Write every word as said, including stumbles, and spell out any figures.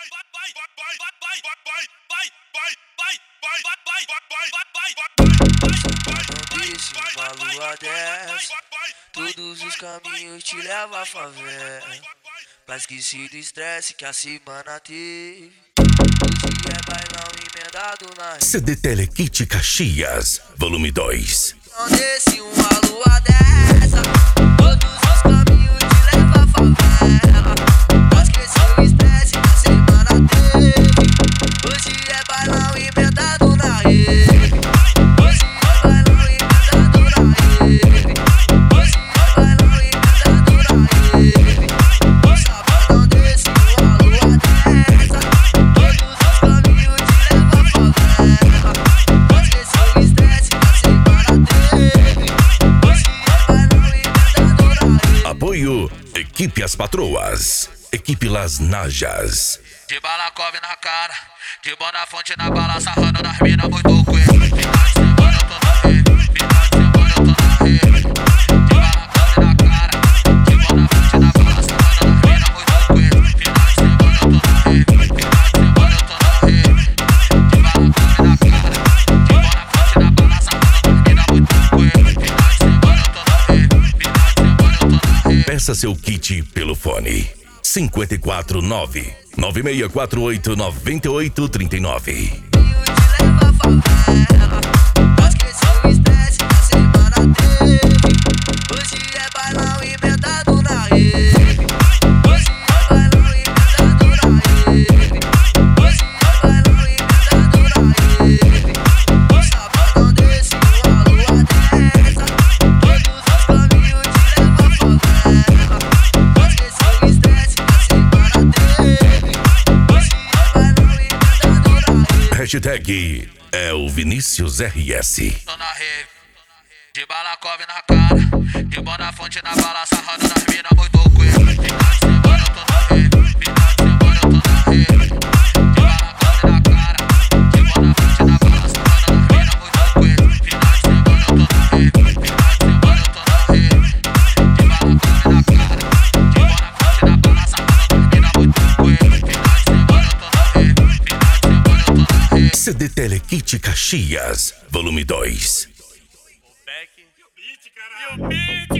Uma lua desce, todos os caminhos te levam à favela. Pra esquecer do estresse que a semana teve. Hoje é bailão emendado na C D Telekit Caxias, volume dois. Não desce uma lua dessa, todos os caminhos te levam à favela. Pra esquecer o estresse que a semana teve. Hoje é bailão emendado na rede. Hoje é bailão emendado na rede. Hoje é bailão emendado na rede. O sabadão desce uma lua dessa, todos os caminhos te levam à favela. Pra esquecer o estresse que a semana teve. Hoje é bailão emendado na rede. Apoio Equipe As Patroas, Equipe Las Najas. De balacove na cara, de Bonafonte na bala, sarrando nas minas muito coelho. Final de semana eu tô na rede, final de semana eu tô na rede. De balacove na cara, de Bonafonte na bala, sarrando nas minas muito coelho. Final de semana eu tô na rede, final de semana eu tô na rede. De balacove na cara, de Bonafonte na bala, sarrando nas minas muito coelho. Final de semana eu tô na rede, final de semana eu tô na rede. Peça seu kit pelo fone cinco quatro nove, nove seis quatro oito, nove oito três nove. Te leva à favela, pra esquecer o estresse que a semana teve. Hoje é bailão emendado na rede. Hoje é bailão emendado na rede. Hoje é bailão emendado na rede. O sabadão desce uma lua dessa, todos os caminhos te levam à favela. Pra esquecer o estresse que a semana teve. Hoje é bailão emendado na rede. Hashtag é o Vinícius R S. Tô na rave, de balacove na cara, de Bonafonte na bala, sarrando nas minas muito coelho. Final de semana eu tô na rave, final de semana eu tô na rave. De balacove na cara, de Bonafonte na bala, sarrando nas minas muito coelho. Final de semana eu tô na rave, final de semana eu tô na rave. De balacove na cara, de Bonafonte na bala, sarrando nas minas muito coelho. Final de semana eu tô na rave, final de semana eu tô na rave. C D Telekit Caxias, volume dois. O beat, caralho. E o beat.